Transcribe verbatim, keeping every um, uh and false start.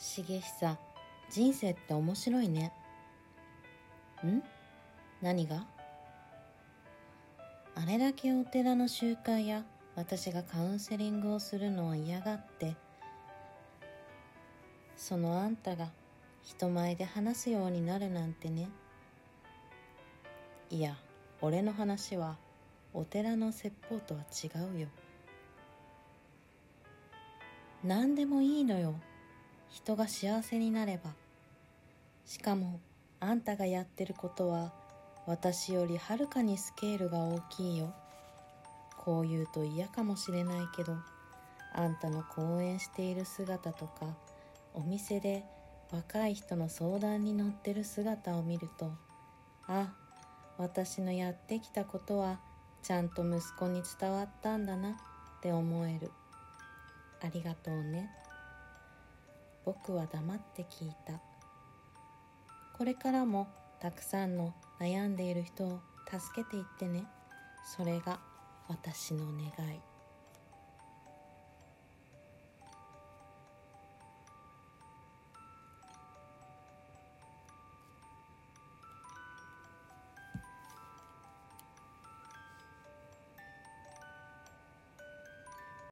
重久、人生って面白いね。ん？何が？あれだけお寺の集会や私がカウンセリングをするのを嫌がって、そのあんたが人前で話すようになるなんてね。いや、俺の話はお寺の説法とは違うよ。何でもいいのよ、人が幸せになれば。しかもあんたがやってることは私よりはるかにスケールが大きいよ。こう言うと嫌かもしれないけど、あんたの講演している姿とか、お店で若い人の相談に乗ってる姿を見ると、あ、私のやってきたことはちゃんと息子に伝わったんだなって思える。ありがとうね。僕は黙って聞いた。これからもたくさんの悩んでいる人を助けていってね。それが私の願い。